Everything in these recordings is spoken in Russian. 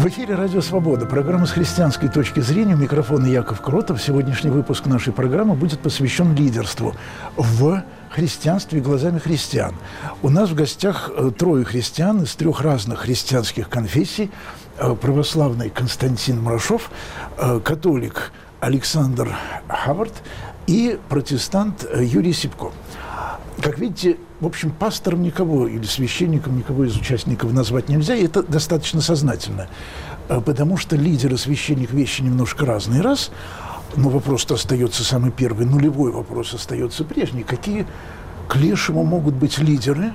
В эфире «Радио Свобода». Программа «С христианской точки зрения». У микрофона Яков Кротов. Сегодняшний выпуск нашей программы будет посвящен лидерству в христианстве глазами христиан. У нас в гостях трое христиан из трех разных христианских конфессий. Православный Константин Мрашов, католик Александр Хавард и протестант Юрий Сипко. Как видите, в общем, пастором никого или священником никого из участников назвать нельзя, и это достаточно сознательно, потому что лидер и священник – вещи немножко разные, но вопрос-то остается самый первый, нулевой вопрос остается прежний. Какие к лешему могут быть лидеры,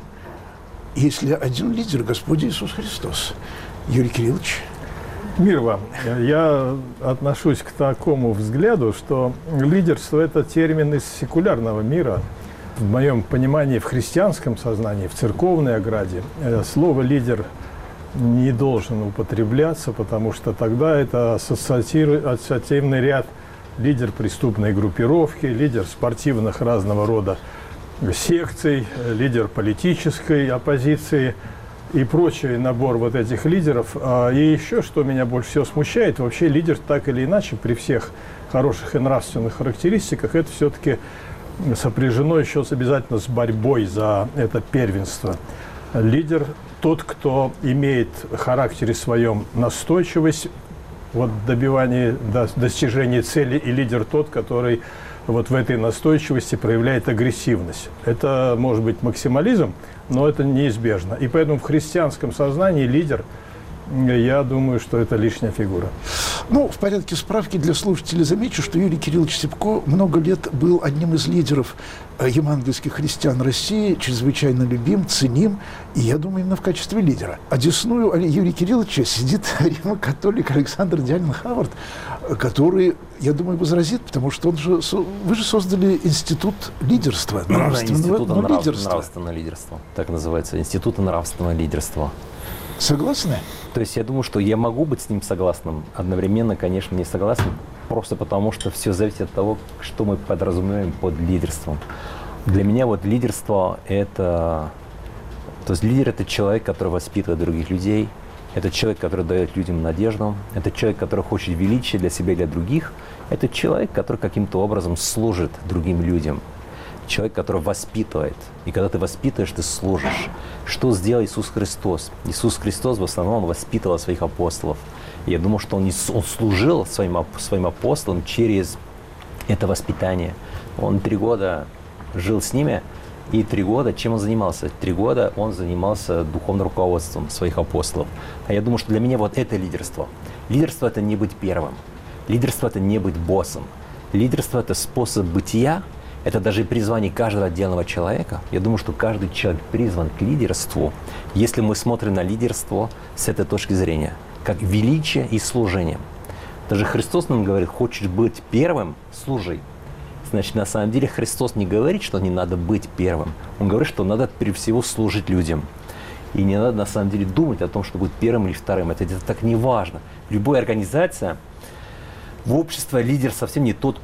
если один лидер – Господь Иисус Христос? Юрий Кириллович. Мир вам. Я отношусь к такому взгляду, что лидерство – это термин из секулярного мира. В моем понимании, в христианском сознании, в церковной ограде, слово «лидер» не должен употребляться, потому что тогда это ассоциативный ряд: лидер преступной группировки, лидер спортивных разного рода секций, лидер политической оппозиции и прочий набор вот этих лидеров. И еще, что меня больше всего смущает, вообще лидер так или иначе, при всех хороших и нравственных характеристиках, это все-таки сопряжено еще обязательно с борьбой за это первенство. Лидер – тот, кто имеет в характере своем настойчивость в добивании достижения цели, и лидер тот, который вот в этой настойчивости проявляет агрессивность. Это может быть максимализм, но это неизбежно. И поэтому в христианском сознании лидер, я думаю, что это лишняя фигура. Ну, в порядке справки для слушателей замечу, что Юрий Кириллович Сипко много лет был одним из лидеров евангельских христиан России, чрезвычайно любим, ценим, и, я думаю, именно в качестве лидера. Одесную Юрия Кирилловича сидит римо-католик Александр Диалин Хавард, который, я думаю, возразит, потому что вы же создали институт лидерства, нравственного лидерства. Так называется, институт нравственного лидерства. Согласны? То есть я думаю, что я могу быть с ним согласным, одновременно, конечно, не согласен, просто потому что все зависит от того, что мы подразумеваем под лидерством. Для меня вот лидерство – это… То есть лидер – это человек, который воспитывает других людей, это человек, который дает людям надежду, это человек, который хочет величия для себя и для других, это человек, который каким-то образом служит другим людям. Человек, который воспитывает. И когда ты воспитываешь, ты служишь. Что сделал Иисус Христос? Иисус Христос в основном воспитывал своих апостолов. И я думаю, что он служил своим апостолам через это воспитание. Он 3 года жил с ними, и 3 года чем он занимался? 3 года он занимался духовным руководством своих апостолов. А я думаю, что для меня вот это лидерство. Лидерство – это не быть первым. Лидерство – это не быть боссом. Лидерство – это способ бытия. Это даже призвание каждого отдельного человека. Я думаю, что каждый человек призван к лидерству, если мы смотрим на лидерство с этой точки зрения, как величие и служение. Даже Христос нам говорит: хочешь быть первым – служи. Значит, на самом деле Христос не говорит, что не надо быть первым. Он говорит, что надо прежде всего служить людям. И не надо на самом деле думать о том, что быть первым или вторым. Это так не важно. Любая организация, в обществе лидер совсем не тот,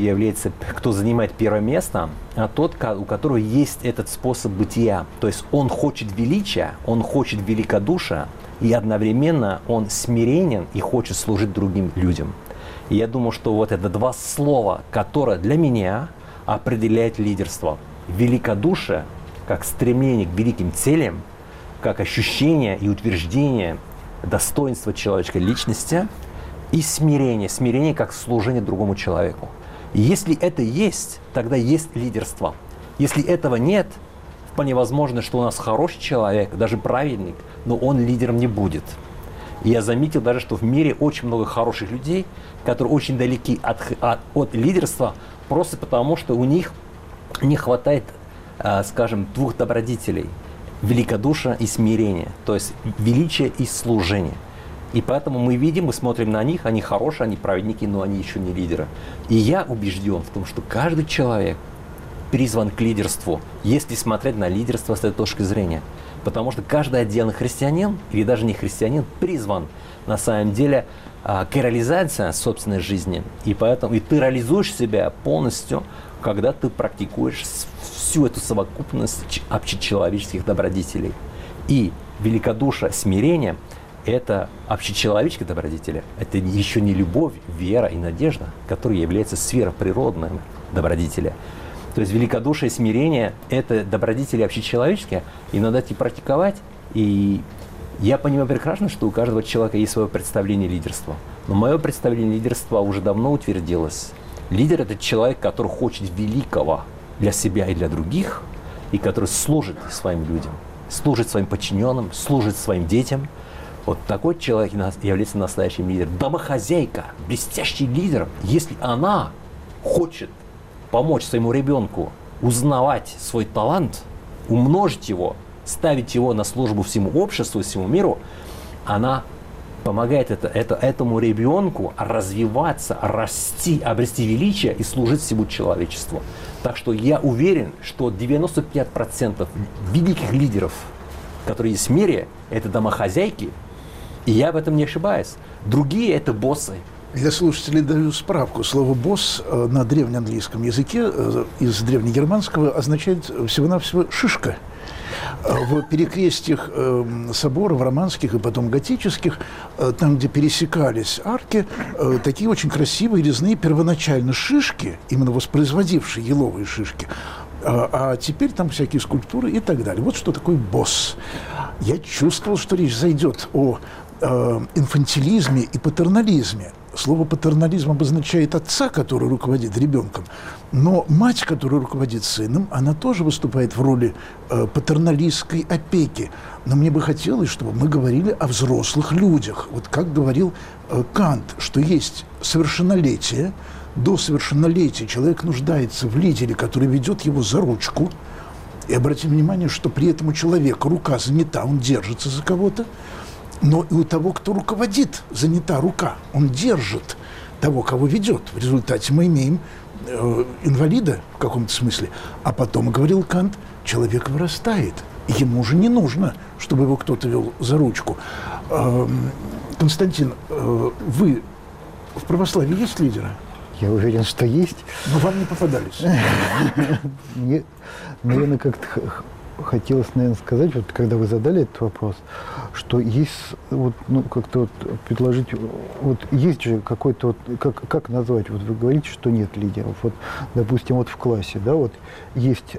кто занимает первое место, а тот, у которого есть этот способ бытия. То есть он хочет величия, он хочет великодушия, и одновременно он смиренен и хочет служить другим людям. И я думаю, что вот это 2 слова, которые для меня определяют лидерство. Великодушие, как стремление к великим целям, как ощущение и утверждение достоинства человеческой личности, и смирение. Смирение как служение другому человеку. И если это есть, тогда есть лидерство. Если этого нет, вполне возможно, что у нас хороший человек, даже праведник, но он лидером не будет. И я заметил даже, что в мире очень много хороших людей, которые очень далеки от лидерства, просто потому, что у них не хватает, скажем, 2 добродетелей. Великодушия и смирения. То есть величие и служение. И поэтому мы видим, мы смотрим на них, они хорошие, они праведники, но они еще не лидеры. И я убежден в том, что каждый человек призван к лидерству, если смотреть на лидерство с этой точки зрения. Потому что каждый отдельный христианин, или даже не христианин, призван на самом деле к реализации собственной жизни. И поэтому ты реализуешь себя полностью, когда ты практикуешь всю эту совокупность общечеловеческих добродетелей. И великодушие, смирение – это общечеловеческие добродетели. Это еще не любовь, вера и надежда, которые являются сверхприродными добродетели. То есть великодушие, смирение – это добродетели общечеловеческие, и надо их практиковать. И я понимаю прекрасно, что у каждого человека есть свое представление лидерства. Но мое представление лидерства уже давно утвердилось. Лидер – это человек, который хочет великого для себя и для других, и который служит своим людям, служит своим подчиненным, служит своим детям. Вот такой человек является настоящим лидером. Домохозяйка, блестящий лидер, если она хочет помочь своему ребенку узнавать свой талант, умножить его, ставить его на службу всему обществу, всему миру, она помогает этому ребенку развиваться, расти, обрести величие и служить всему человечеству. Так что я уверен, что 95% великих лидеров, которые есть в мире, это домохозяйки, и я в этом не ошибаюсь. Другие – это боссы. Для слушателей даю справку. Слово «босс» на древнеанглийском языке из древнегерманского означает всего-навсего «шишка». В перекрестьях соборов романских и потом готических, там, где пересекались арки, такие очень красивые резные первоначально шишки, именно воспроизводившие еловые шишки, а теперь там всякие скульптуры и так далее. Вот что такое босс. Я чувствовал, что речь зайдет о инфантилизме и патернализме. Слово «патернализм» обозначает отца, который руководит ребенком, но мать, которая руководит сыном, она тоже выступает в роли патерналистской опеки. Но мне бы хотелось, чтобы мы говорили о взрослых людях. Вот как говорил Кант, что есть совершеннолетие, до совершеннолетия человек нуждается в лидере, который ведет его за ручку. И обратим внимание, что при этом у человека рука занята, он держится за кого-то. Но и у того, кто руководит, занята рука. Он держит того, кого ведет. В результате мы имеем инвалида в каком-то смысле. А потом, говорил Кант, человек вырастает. И ему уже не нужно, чтобы его кто-то вел за ручку. Константин, вы в православии есть лидеры? Я уверен, что есть. Но вам не попадались. Мне, наверное, как-то хотелось, наверное, сказать, вот когда вы задали этот вопрос, что есть, вот, ну, как-то вот предложить, вот есть же какой-то, вот, как назвать, вот вы говорите, что нет лидеров, вот, допустим, вот в классе, да, вот есть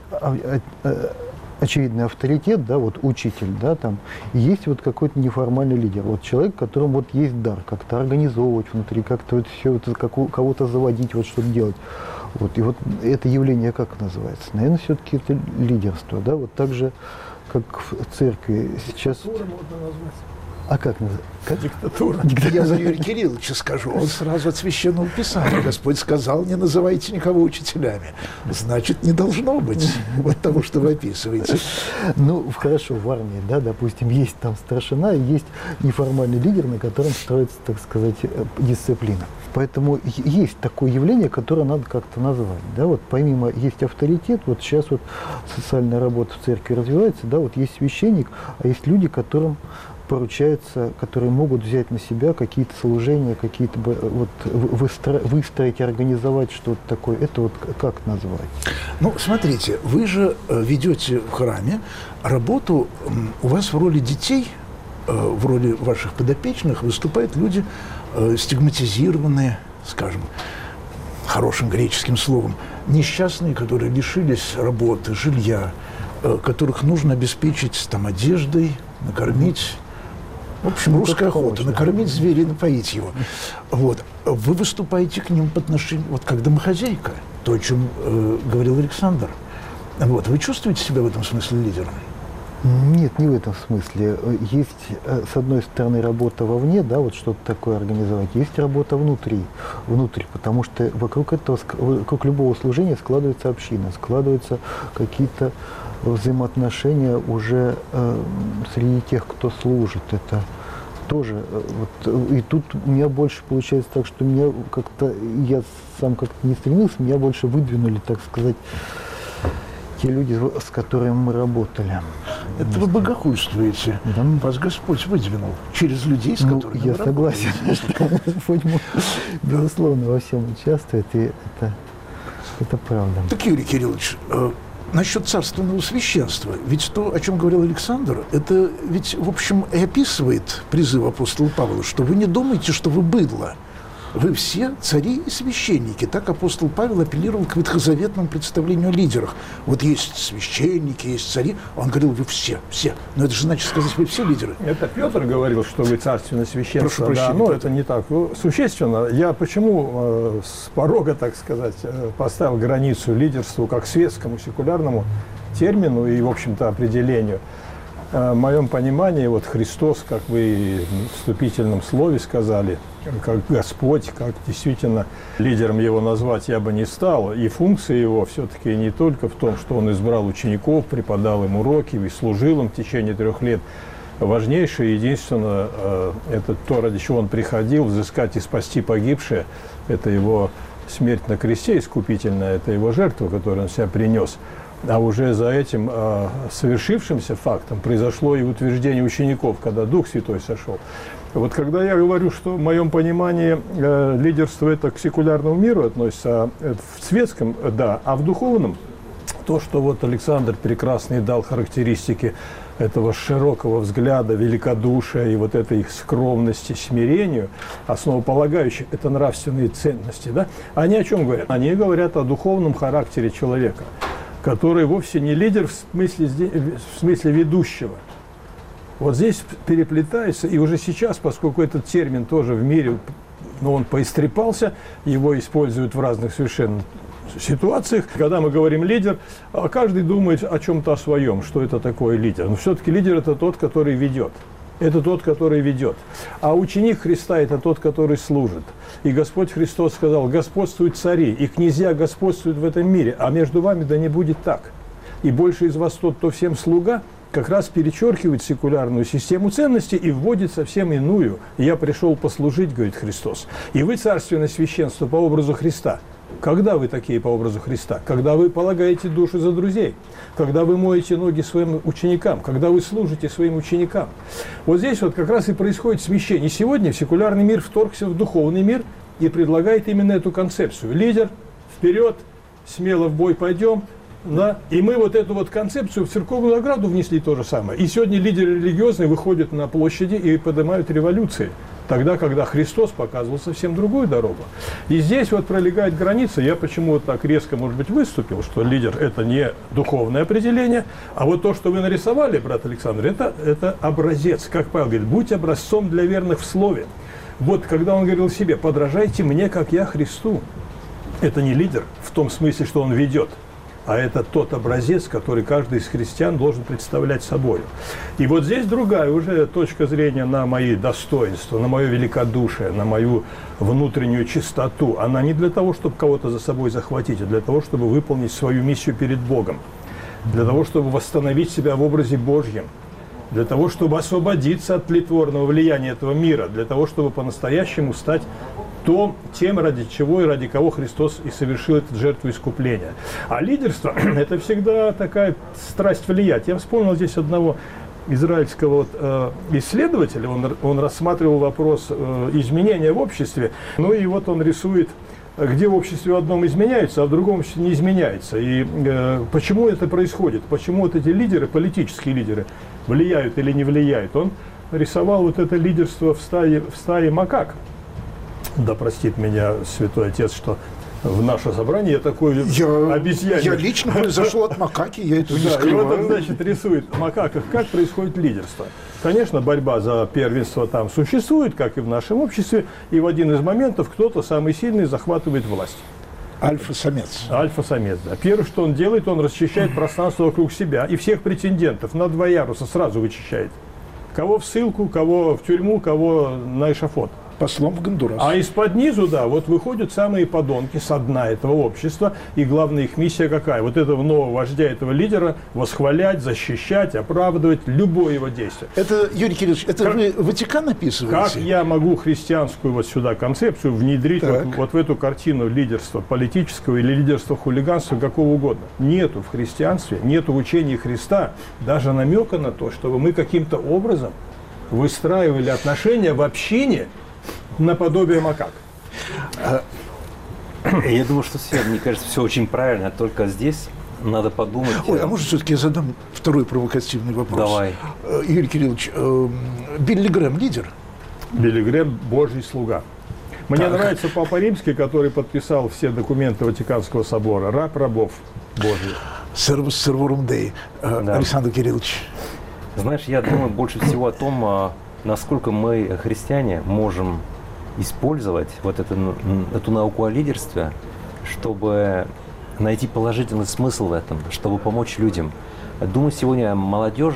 очевидный авторитет, да, вот учитель, да, там, и есть вот какой-то неформальный лидер, вот человек, которому вот есть дар, как-то организовывать внутри, как-то вот все это, кого-то заводить, вот что-то делать. Вот, и вот это явление как называется? Наверное, все-таки это лидерство, да, вот так же, как в церкви сейчас. Диктатура можно назвать. А как называется? Диктатура. Я за Юрия Кирилловича скажу. Он сразу от Священного Писания. Господь сказал, не называйте никого учителями. Значит, не должно быть вот того, что вы описываете. Ну, хорошо, в армии, да, допустим, есть там старшина, и есть неформальный лидер, на котором строится, так сказать, дисциплина. Поэтому есть такое явление, которое надо как-то назвать. Да? Вот помимо есть авторитет, вот сейчас вот социальная работа в церкви развивается, да, вот есть священник, а есть люди, которым поручаются, которые могут взять на себя какие-то служения, какие-то вот выстроить, организовать что-то такое. Это вот как назвать? Ну, смотрите, вы же ведете в храме работу, у вас в роли детей, в роли ваших подопечных выступают люди стигматизированные, скажем, хорошим греческим словом, несчастные, которые лишились работы, жилья, которых нужно обеспечить там одеждой, накормить. В общем, русская охота, накормить зверя и напоить его. Вот. Вы выступаете к ним по отношению, вот как домохозяйка, то, о чем говорил Александр. Вот. Вы чувствуете себя в этом смысле лидером? Нет, не в этом смысле. Есть, с одной стороны, работа вовне, да, вот что-то такое организовать. Есть работа внутри, потому что вокруг любого служения складывается община, складываются какие-то взаимоотношения уже среди тех, кто служит. Это тоже вот, и тут у меня больше получается так, что меня как-то, я сам как-то не стремился, меня больше выдвинули, так сказать, те люди, с которыми мы работали. Это вы богохульствуете. Да. Вас Господь выдвинул через людей, с которыми я вы согласен, что Господь, безусловно, во всем участвует, и это правда. Так, Юрий Кириллович, насчет царственного священства. Ведь то, о чем говорил Александр, это ведь, в общем, и описывает призыв апостола Павла, что вы не думаете, что вы быдло. Вы все цари и священники. Так апостол Павел апеллировал к ветхозаветному представлению о лидерах. Вот есть священники, есть цари. Он говорил, вы все. Но это же значит сказать, вы все лидеры. Это Петр говорил, что вы царственное священство. Прошу прощения, но это не так существенно. Я почему с порога, так сказать, поставил границу лидерству как светскому, секулярному термину и, в общем-то, определению. В моем понимании, вот Христос, как вы в вступительном слове сказали, как Господь, как действительно лидером его назвать я бы не стал. И функция его все-таки не только в том, что он избрал учеников, преподал им уроки и служил им в течение 3 лет. Важнейшее, единственное, это то, ради чего он приходил, взыскать и спасти погибшее. Это его смерть на кресте искупительная, это его жертва, которую он себя принес. А уже за этим совершившимся фактом произошло и утверждение учеников, когда Дух Святой сошел. Вот когда я говорю, что в моем понимании лидерство это к секулярному миру относится, в светском, да, а в духовном, то, что вот Александр прекрасный дал характеристики этого широкого взгляда, великодушия и вот этой их скромности, смирению, основополагающих, это нравственные ценности, да? Они о чем говорят? Они говорят о духовном характере человека, который вовсе не лидер в смысле ведущего. Вот здесь переплетается, и уже сейчас, поскольку этот термин тоже в мире, он поистрепался, его используют в разных совершенно ситуациях. Когда мы говорим «лидер», каждый думает о чем-то о своем, что это такое лидер. Но все-таки лидер – это тот, который ведет. Это тот, который ведет. А ученик Христа – это тот, который служит. И Господь Христос сказал, господствуют цари, и князья господствуют в этом мире, а между вами да не будет так. И больше из вас тот, кто всем слуга, как раз перечеркивает секулярную систему ценностей и вводит совсем иную. «Я пришел послужить», говорит Христос. И вы царственное священство по образу Христа. Когда вы такие по образу Христа? Когда вы полагаете душу за друзей, когда вы моете ноги своим ученикам, когда вы служите своим ученикам. Вот здесь вот как раз и происходит смещение. Сегодня секулярный мир вторгся в духовный мир и предлагает именно эту концепцию. Лидер, вперед, смело в бой пойдем. Да? И мы вот эту вот концепцию в церковную ограду внесли то же самое. И сегодня лидеры религиозные выходят на площади и поднимают революции. Тогда, когда Христос показывал совсем другую дорогу. И здесь вот пролегает граница. Я почему вот так резко, может быть, выступил, что лидер – это не духовное определение, а вот то, что вы нарисовали, брат Александр, это образец. Как Павел говорит, будь образцом для верных в слове. Вот когда он говорил себе, подражайте мне, как я Христу. Это не лидер в том смысле, что он ведет, а это тот образец, который каждый из христиан должен представлять собой. И вот здесь другая уже точка зрения на мои достоинства, на мое великодушие, на мою внутреннюю чистоту. Она не для того, чтобы кого-то за собой захватить, а для того, чтобы выполнить свою миссию перед Богом, для того, чтобы восстановить себя в образе Божьем, для того, чтобы освободиться от тлетворного влияния этого мира, для того, чтобы по-настоящему стать тем, ради чего и ради кого Христос и совершил эту жертву искупления. А лидерство – это всегда такая страсть влиять. Я вспомнил здесь одного израильского исследователя, он рассматривал вопрос изменения в обществе, ну и вот он рисует, где в обществе в одном изменяется, а в другом не изменяется. И почему это происходит? Почему вот эти лидеры, политические лидеры, влияют или не влияют? Он рисовал вот это лидерство в стае макак. Да простит меня Святой Отец, что в наше собрание я такой обезьянник. Я лично произошел от макаки, я этого не скрываю. И вот он, значит, рисует в макаках, как происходит лидерство. Конечно, борьба за первенство там существует, как и в нашем обществе, и в один из моментов кто-то самый сильный захватывает власть. Альфа-самец. Альфа-самец, да. Первое, что он делает, он расчищает пространство вокруг себя и всех претендентов на 2 яруса сразу вычищает. Кого в ссылку, кого в тюрьму, кого на эшафот. Послом в Гондурас. А из-под низу, да, вот выходят самые подонки со дна этого общества, и главная их миссия какая? Вот этого нового вождя, этого лидера восхвалять, защищать, оправдывать любое его действие. Это, Юрий Кириллович, это вы Ватикан описываете? Как я могу христианскую вот сюда концепцию внедрить вот в эту картину лидерства политического или лидерства хулиганства, какого угодно? Нету в христианстве, нету в учении Христа даже намека на то, чтобы мы каким-то образом выстраивали отношения в общине наподобие макак. Я думаю, что все, мне кажется, все очень правильно, только здесь надо подумать. Ой, а может, все-таки я задам второй провокативный вопрос? Давай. Игорь Кириллович, Билли Грэм лидер? Билли Грэм – Божий слуга. Мне нравится Папа Римский, который подписал все документы Ватиканского собора. Раб рабов Божьих. Сервус серворум Дей. Александр Кириллович. Знаешь, я думаю больше всего о том, насколько мы, христиане, можем использовать вот эту науку о лидерстве, чтобы найти положительный смысл в этом, чтобы помочь людям. Думаю, сегодня молодежь,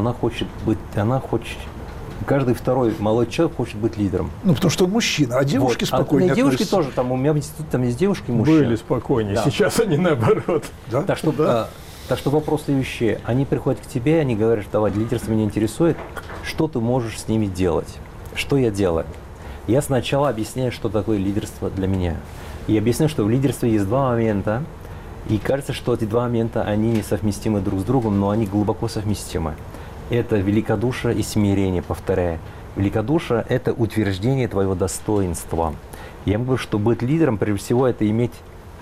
каждый второй молодой человек хочет быть лидером. Ну, потому что он мужчина, а девушки спокойнее и девушки относятся. тоже, у меня в институте там есть девушки и мужчины. Были спокойнее, Да. сейчас они наоборот. Да? Так что вопрос следующий. Они приходят к тебе, они говорят, что давай, лидерство меня интересует, что ты можешь с ними делать? Что я делаю? Я сначала объясняю, что такое лидерство для меня. И объясняю, что в лидерстве есть два момента, и кажется, что эти два момента, они несовместимы друг с другом, но они глубоко совместимы. Это великодушие и смирение, повторяю. Великодушие – это утверждение твоего достоинства. Я говорю, что быть лидером, прежде всего, это иметь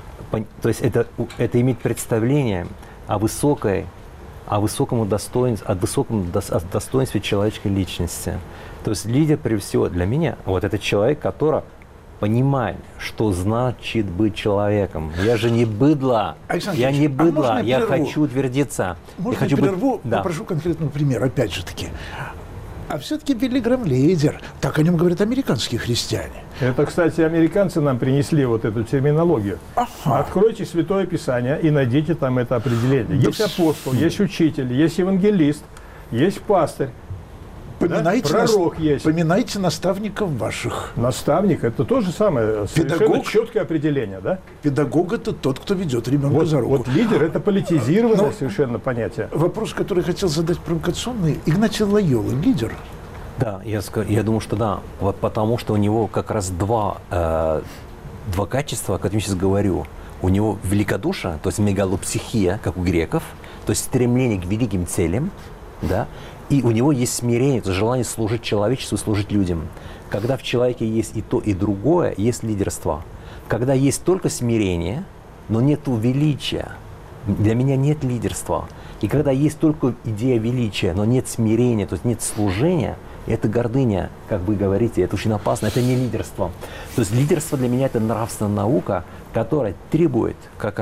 представление о высоком достоинстве человеческой личности. То есть лидер, прежде всего, для меня, вот это человек, который понимает, что значит быть человеком. Я же не быдло. Я не быдло, я хочу утвердиться. Можно я хочу прерву? Попрошу конкретного примера, опять же таки. А все-таки Билли Грэм лидер. Так о нем говорят американские христиане. Это, кстати, американцы нам принесли вот эту терминологию. Ага. Откройте Святое Писание и найдите там это определение. Есть апостол, есть учитель, есть евангелист, есть пастырь. Пророк есть. Поминайте наставников ваших. Наставник – это то же самое, совершенно Педагог. четкое определение, да? Педагог – это тот, кто ведет ребенка за руку. Вот лидер – это политизированное совершенно понятие. Вопрос, который хотел задать провокационный. Игнатий Лойола – лидер? Да, я думаю, что да. Вот потому что у него как раз два качества, о которых я сейчас говорю. У него великодушие, то есть мегалопсихия, как у греков, то есть стремление к великим целям, да, и у него есть смирение, то есть желание служить человечеству, служить людям. Когда в человеке есть и то, и другое, есть лидерство. Когда есть только смирение, но нет величия, для меня нет лидерства. И когда есть только идея величия, но нет смирения, то есть нет служения, это гордыня, как вы говорите, это очень опасно, это не лидерство. То есть лидерство для меня это нравственная наука, которая требует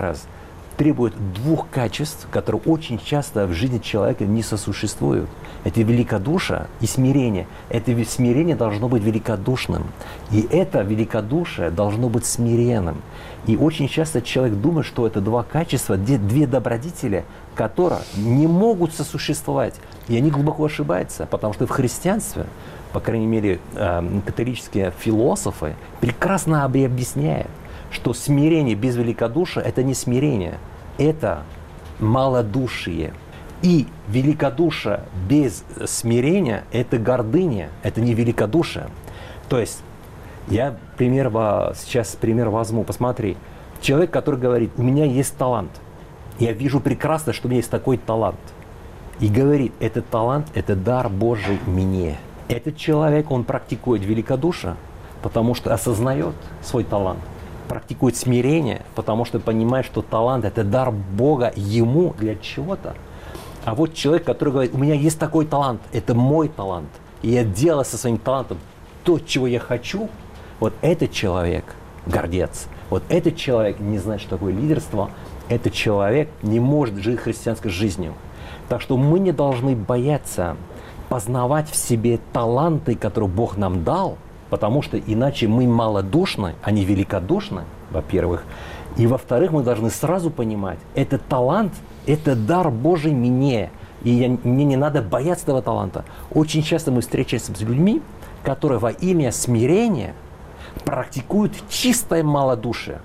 двух качеств, которые очень часто в жизни человека не сосуществуют. Это великодушие и смирение. Это смирение должно быть великодушным. И это великодушие должно быть смиренным. И очень часто человек думает, что это два качества, две добродетели, которые не могут сосуществовать. И они глубоко ошибаются, потому что в христианстве, по крайней мере, католические философы прекрасно объясняют, что смирение без великодушия – это не смирение, это малодушие. И великодушие без смирения – это гордыня, это не великодушие. То есть, я сейчас пример возьму, посмотри. Человек, который говорит, у меня есть талант, я вижу прекрасно, что у меня есть такой талант. И говорит, этот талант – это дар Божий мне. Этот человек, он практикует великодушие, потому что осознает свой талант. Практикует смирение, потому что понимает, что талант – это дар Бога ему для чего-то. А вот человек, который говорит, у меня есть такой талант, это мой талант, и я делаю со своим талантом то, чего я хочу, вот этот человек гордец. Вот этот человек не знает, что такое лидерство, этот человек не может жить христианской жизнью. Так что мы не должны бояться познавать в себе таланты, которые Бог нам дал, потому что иначе мы малодушны, а не великодушны, во-первых. И во-вторых, мы должны сразу понимать, этот талант, это дар Божий мне. И мне не надо бояться этого таланта. Очень часто мы встречаемся с людьми, которые во имя смирения практикуют чистое малодушие.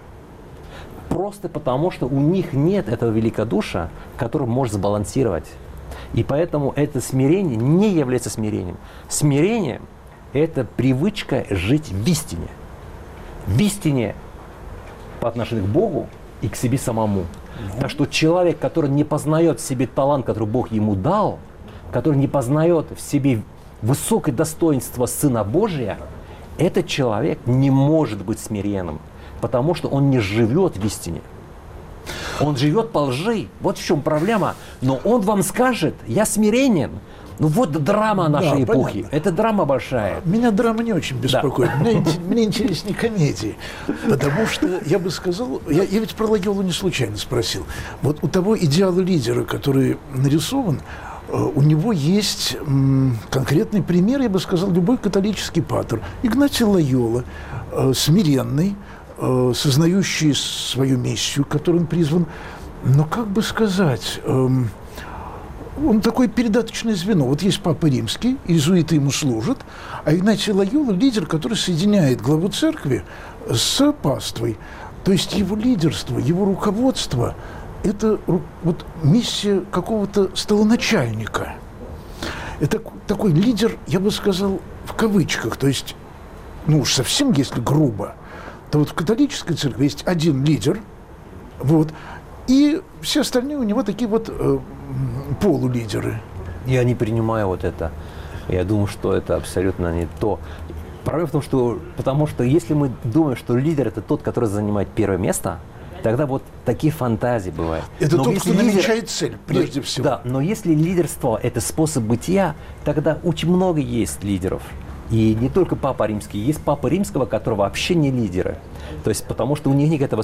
Просто потому, что у них нет этого великодушия, которое может сбалансировать. И поэтому это смирение не является смирением. Смирение – это привычка жить в истине. В истине по отношению к Богу и к себе самому. Так что человек, который не познает в себе талант, который Бог ему дал, который не познает в себе высокое достоинство Сына Божия, этот человек не может быть смиренным, потому что он не живет в истине. Он живет по лжи. Вот в чем проблема. Но он вам скажет, я смиренен. Ну вот драма нашей эпохи. Понятно. Это драма большая. Меня драма не очень беспокоит. Да. Мне интереснее комедии. Потому что, я бы сказал, я ведь про Лойолу не случайно спросил. Вот у того идеала лидера, который нарисован, у него есть конкретный пример, я бы сказал, любой католический патер. Игнатий Лойола, смиренный, сознающий свою миссию, к которой он призван. Но, как бы сказать... Он такое передаточное звено. Вот есть Папа Римский, иезуиты ему служат, а Игнатий Лойола – лидер, который соединяет главу церкви с паствой. То есть его лидерство, его руководство – это вот миссия какого-то столоначальника. Это такой лидер, я бы сказал, в кавычках. То есть, ну уж совсем если грубо, то вот в католической церкви есть один лидер, вот, и все остальные у него такие вот полулидеры. Я не принимаю вот это. Я думаю, что это абсолютно не то. Проблема в том, что потому что если мы думаем, что лидер это тот, который занимает первое место, тогда вот такие фантазии бывают. Это но тот, кто намечает цель, прежде всего. Да, но если лидерство это способ бытия, тогда очень много есть лидеров. И не только Папа Римский, есть Папа Римского, который вообще не лидеры. То есть потому что у них нет этого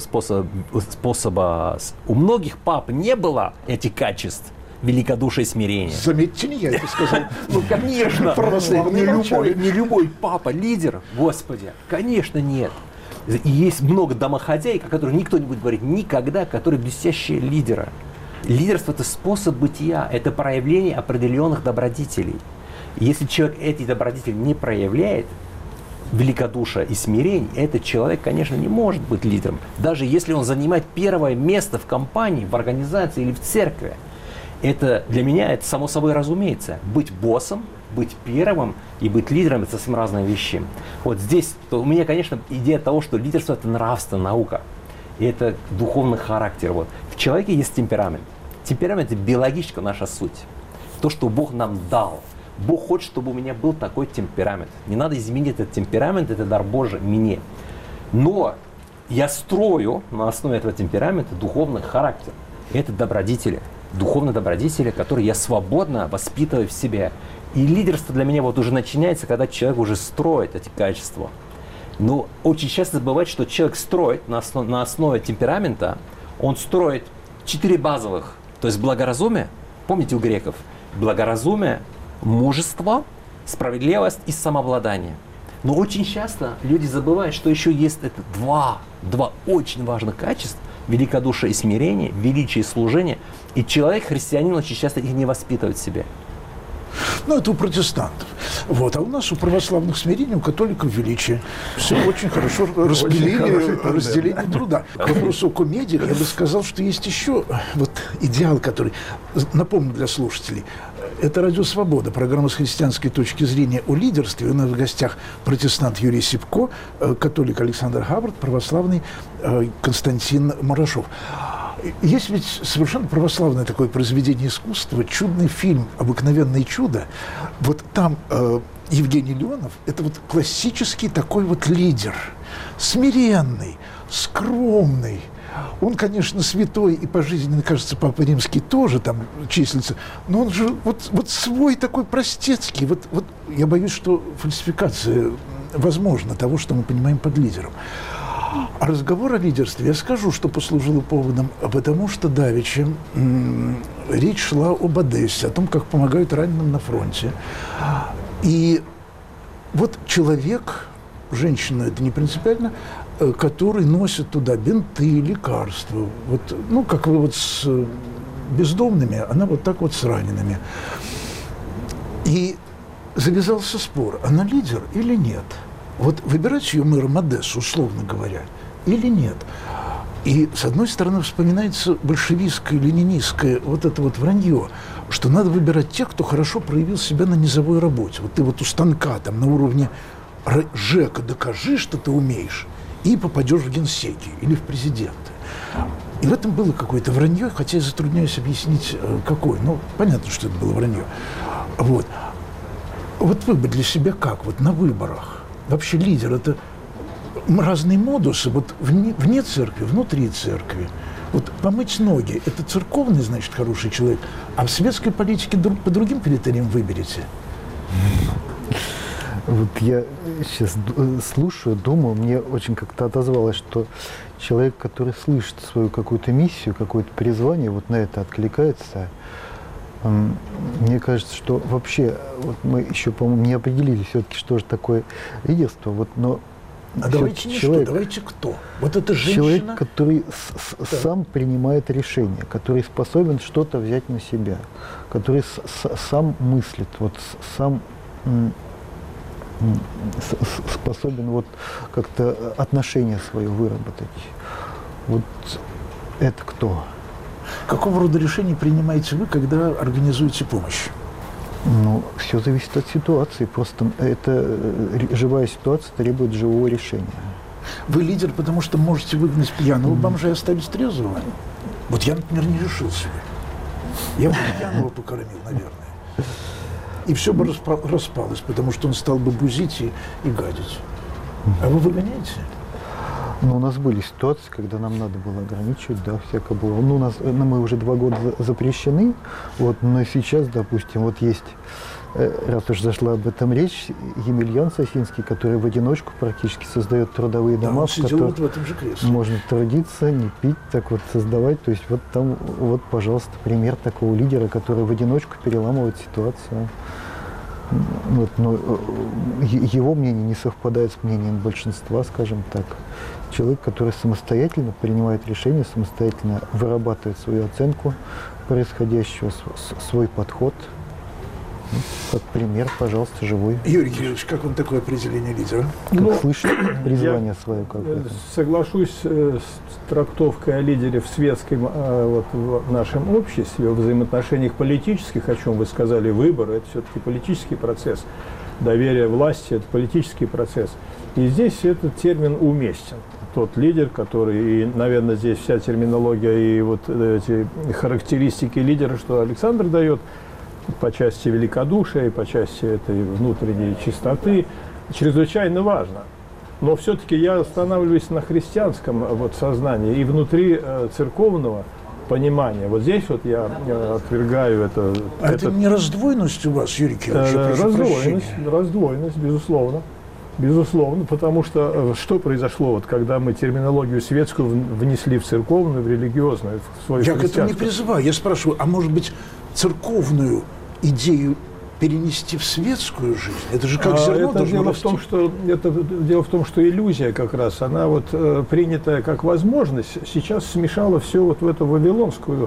способа. У многих пап не было этих качеств. Великодушие, смирение. Заметьте, не я это сказал. Ну, конечно. Православные Не любой папа лидер, Господи. Конечно, нет. И есть много домохозяек, о которых никто не будет говорить никогда, которые блестящие лидеры. Лидерство – это способ бытия, это проявление определенных добродетелей. И если человек эти добродетели не проявляет, великодушие и смирение, этот человек, конечно, не может быть лидером. Даже если он занимает первое место в компании, в организации или в церкви. Это для меня, это само собой разумеется. Быть боссом, быть первым и быть лидером – это совсем разные вещи. Вот здесь у меня, конечно, идея того, что лидерство – это нравственная наука. И это духовный характер. Вот. В человеке есть темперамент. Темперамент – это биологическая наша суть. То, что Бог нам дал. Бог хочет, чтобы у меня был такой темперамент. Не надо изменить этот темперамент, это дар Божий мне. Но я строю на основе этого темперамента духовный характер. Это добродетели. Духовные добродетели, которые я свободно воспитываю в себе. И лидерство для меня вот уже начинается, когда человек уже строит эти качества. Но очень часто бывает, что человек строит на основе темперамента, он строит 4 базовых. То есть благоразумие, помните у греков, благоразумие, мужество, справедливость и самообладание. Но очень часто люди забывают, что еще есть это два очень важных качества. Великодушие и смирение, величие и служение. И человек, христианин, очень часто их не воспитывает в себе. Ну, это у протестантов. Вот. А у нас, у православных смирение, у католиков величие. Все очень хорошо разделение труда. К вопросу о комедиях я бы сказал, что есть еще вот идеал, который, напомню для слушателей, это «Радио Свобода», программа с христианской точки зрения о лидерстве. У нас в гостях протестант Юрий Сипко, католик Александр Хаббард, православный Константин Марашов. Есть ведь совершенно православное такое произведение искусства, чудный фильм «Обыкновенное чудо». Вот там Евгений Леонов – это вот классический такой вот лидер, смиренный, скромный. Он, конечно, святой и по жизни, мне кажется, Папа Римский тоже там числится, но он же вот свой такой простецкий. Вот я боюсь, что фальсификация возможна того, что мы понимаем под лидером. А разговор о лидерстве я скажу, что послужило поводом, потому что давеча речь шла об Одессе, о том, как помогают раненым на фронте. И вот человек, женщина, это не принципиально, который носит туда бинты, лекарства. Вот, ну, как вы вот с бездомными, она вот так вот с ранеными. И завязался спор, она лидер или нет. Вот выбирать ее мэром Одессы, условно говоря, или нет. И, с одной стороны, вспоминается большевистское, ленинистское вот это вот вранье, что надо выбирать тех, кто хорошо проявил себя на низовой работе. Вот ты вот у станка, там, на уровне ЖЭКа докажи, что ты умеешь, и попадешь в генсеки или в президенты. И в этом было какое-то вранье, хотя я затрудняюсь объяснить, какое. Ну, понятно, что это было вранье. Вот. Вот вы бы для себя как, вот на выборах? Вообще лидер – это разные модусы, вот вне церкви, внутри церкви. Вот помыть ноги – это церковный, значит, хороший человек, а в светской политике по другим критериям выберете? Вот я сейчас слушаю, думаю, мне очень как-то отозвалось, что человек, который слышит свою какую-то миссию, какое-то призвание, вот на это откликается. Мне кажется, что вообще вот мы еще, по-моему, не определили все-таки, что же такое лидерство. Вот, но давайте не человек, что, давайте кто? Вот это женщина? Человек, который сам принимает решения, который способен что-то взять на себя, который сам мыслит, вот сам способен вот как-то отношение свое выработать. Вот это кто? Какого рода решения принимаете вы, когда организуете помощь? Ну, все зависит от ситуации. Просто это живая ситуация требует живого решения. Вы лидер, потому что можете выгнать пьяного бомжа и оставить трезвого? Вот я, например, не решился бы. Я бы пьяного покормил, наверное. И все бы распалось, потому что он стал бы бузить и гадить. А вы выгоняете? Ну, у нас были ситуации, когда нам надо было ограничивать, да, всякое было. Ну, мы уже 2 года запрещены, вот, но сейчас, допустим, вот есть, раз уж зашла об этом речь, Емельян Сосинский, который в одиночку практически создает трудовые дома, в которых в этом же кресле. Можно трудиться, не пить, так вот создавать. То есть вот там, вот, пожалуйста, пример такого лидера, который в одиночку переламывает ситуацию. Вот, но его мнение не совпадает с мнением большинства, скажем так. Человек, который самостоятельно принимает решения, самостоятельно вырабатывает свою оценку происходящего, свой подход. Как пример, пожалуйста, живой. Юрий Кириллович, как вам такое определение лидера? Как слышит призвание свое какое-то? Соглашусь с трактовкой о лидере в светском, вот, в нашем обществе, в взаимоотношениях политических, о чем вы сказали, выборы, это все-таки политический процесс. Доверие власти – это политический процесс. И здесь этот термин уместен. Тот лидер, который, и, наверное, здесь вся терминология и вот эти характеристики лидера, что Александр дает, по части великодушия и по части этой внутренней чистоты, чрезвычайно важно. Но все-таки я останавливаюсь на христианском вот сознании и внутри церковного понимания. Вот здесь вот я отвергаю это. А это не раздвоенность у вас, Юрий Кириллович? Раздвоенность, безусловно. Безусловно, потому что произошло, вот, когда мы терминологию светскую внесли в церковную, в религиозную, в свою христианскую? Я к этому не призываю. Я спрашиваю, а может быть, церковную идею перенести в светскую жизнь? Это же как зерно должно расти. Дело в том, что иллюзия как раз, она вот принятая как возможность, сейчас смешала все вот в эту вавилонскую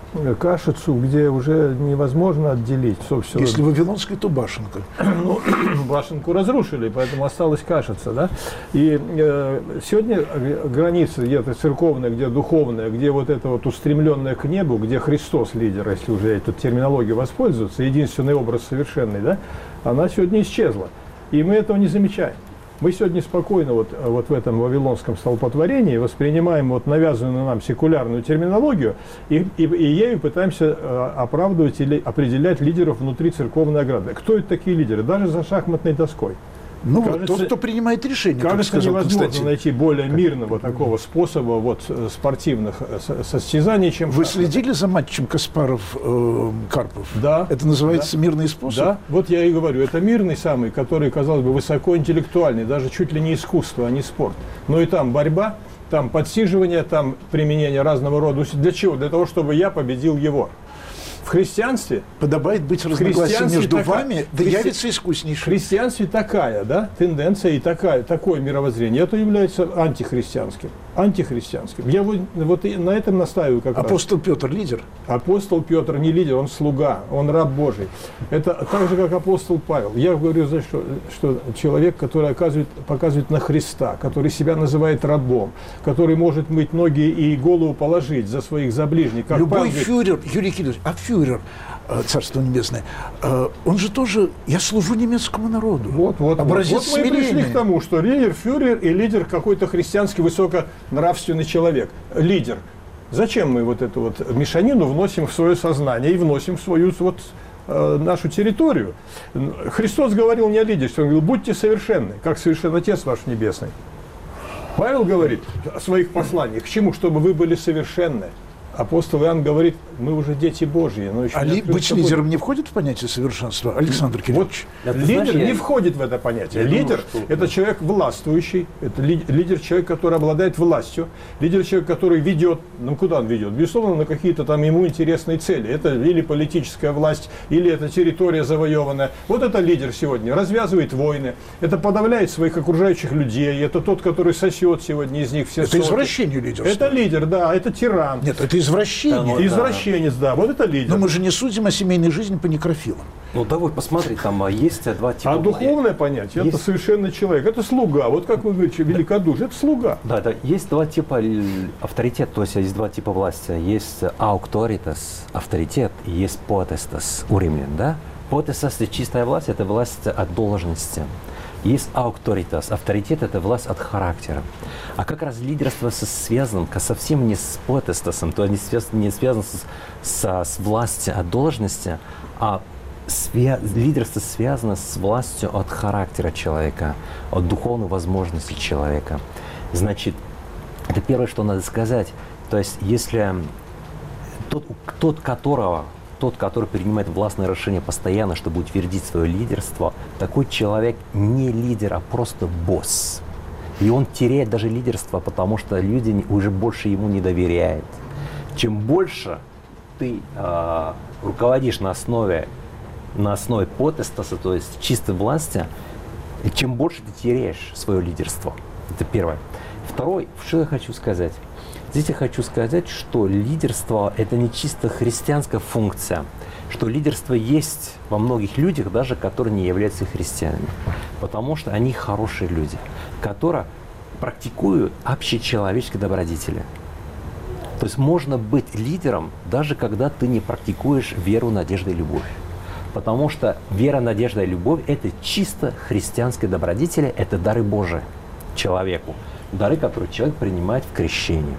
кашицу, где уже невозможно отделить, собственно. Если вавилонская, то башенка. Ну, башенку разрушили, поэтому осталась кашица, да. И сегодня граница где-то церковная, где духовная, где вот это вот устремленное к небу, где Христос лидер, если уже эту терминологию воспользоваться, единственный образ совершенный, да, она сегодня исчезла. И мы этого не замечаем. Мы сегодня спокойно вот в этом вавилонском столпотворении воспринимаем вот навязанную нам секулярную терминологию и ею пытаемся оправдывать или определять лидеров внутри церковной ограды. Кто это такие лидеры? Даже за шахматной доской. Ну, кажется, тот, кто принимает решения. Кажется, невозможно найти более мирного такого способа вот, спортивных состязаний, чем Вы следили за матчем Каспаров-Карпов? Да. Это называется мирный способ? Да, вот я и говорю, это мирный самый, который, казалось бы, высокоинтеллектуальный, даже чуть ли не искусство, а не спорт. Но и там борьба, там подсиживание, там применение разного рода усилий. Для чего? Для того, чтобы я победил его. В христианстве подобает быть разногласием между вами, да явится искуснейшим. В христианстве такая, да, тенденция и такое мировоззрение, это является антихристианским. Я вот на этом настаиваю как раз. Апостол Петр лидер? Апостол Петр не лидер, он слуга, он раб Божий. Это так же, как апостол Павел. Я говорю, что человек, который показывает на Христа, который себя называет рабом, который может мыть ноги и голову положить за своих заближних. Любой фюрер, Юрий Кириллович, фюрер, Царство Небесное, он же тоже, я служу немецкому народу. Образец мы пришли к тому, что лидер, фюрер и лидер какой-то христианский высоконравственный человек. Лидер. Зачем мы вот эту вот мешанину вносим в свое сознание и вносим в свою вот нашу территорию? Христос говорил не о лидерстве, он говорил, будьте совершенны, как совершен Отец ваш Небесный. Павел говорит о своих посланиях. К чему? Чтобы вы были совершенны. Апостол Иоанн говорит, мы уже дети Божьи. Но еще быть лидером не входит в понятие совершенства, Александр Кириллович? Вот лидер не входит в это понятие. Лидер – это человек властвующий, это лидер – человек, который обладает властью, лидер – человек, который ведет, ну куда он ведет? Безусловно, на какие-то там ему интересные цели. Это или политическая власть, или это территория завоеванная. Вот это лидер сегодня. Развязывает войны, это подавляет своих окружающих людей, это тот, который сосет сегодня из них все соки. Это извращение лидерства. Это лидер, да, это тиран. Нет, это извращение. Да, извращенец, да, вот это лидер. Но мы же не судим о семейной жизни по некрофилам. Ну, давай посмотри, там есть два типа. А духовное понятие – это совершенный человек, это слуга. Вот как вы говорите, великодушие – это слуга. Да, есть два типа авторитета, то есть есть два типа власти. Есть auctoritas, авторитет, и есть potestas у римлян, да? Potestas – это чистая власть, это власть от должности. Есть auctoritas, авторитет – это власть от характера. А как раз лидерство связано совсем не с potestasом, то есть не связано с властью от должности, а лидерство связано с властью от характера человека, от духовной возможности человека. Значит, это первое, что надо сказать. То есть, если тот, который принимает властное решение постоянно, чтобы утвердить свое лидерство, такой человек не лидер, а просто босс. И он теряет даже лидерство, потому что люди уже больше ему не доверяют. Чем больше ты руководишь на основе потестаса, то есть чистой власти, чем больше ты теряешь свое лидерство. Это первое. Второе, что я хочу сказать. Здесь я хочу сказать, что лидерство – это не чисто христианская функция, что лидерство есть во многих людях, даже которые не являются христианами, потому что они хорошие люди, которые практикуют общечеловеческие добродетели. То есть можно быть лидером, даже когда ты не практикуешь веру, надежду и любовь. Потому что вера, надежда и любовь – это чисто христианские добродетели, это дары Божии человеку, дары, которые человек принимает в крещении.